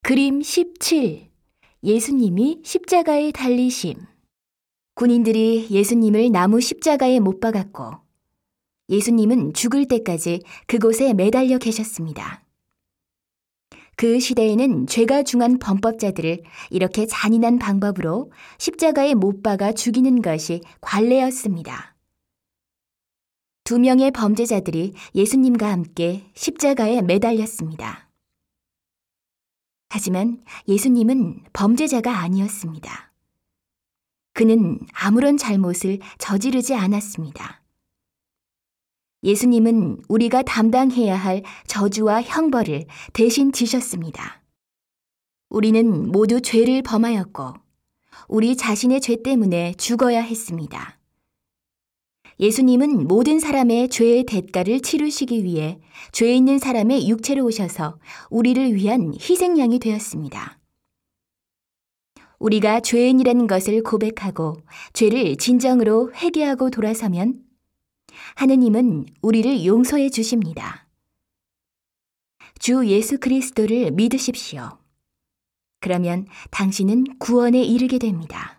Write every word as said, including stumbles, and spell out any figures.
그림 십칠. 예수님이 십자가에 달리심. 군인들이 예수님을 나무 십자가에 못 박았고 예수님은 죽을 때까지 그곳에 매달려 계셨습니다. 그 시대에는 죄가 중한 범법자들을 이렇게 잔인한 방법으로 십자가에 못 박아 죽이는 것이 관례였습니다. 두 명의 범죄자들이 예수님과 함께 십자가에 매달렸습니다. 하지만 예수님은 범죄자가 아니었습니다. 그는 아무런 잘못을 저지르지 않았습니다. 예수님은 우리가 담당해야 할 저주와 형벌을 대신 지셨습니다. 우리는 모두 죄를 범하였고 우리 자신의 죄 때문에 죽어야 했습니다. 예수님은 모든 사람의 죄의 대가를 치르시기 위해 죄 있는 사람의 육체로 오셔서 우리를 위한 희생양이 되었습니다. 우리가 죄인이라는 것을 고백하고 죄를 진정으로 회개하고 돌아서면 하느님은 우리를 용서해 주십니다. 주 예수 그리스도를 믿으십시오. 그러면 당신은 구원에 이르게 됩니다.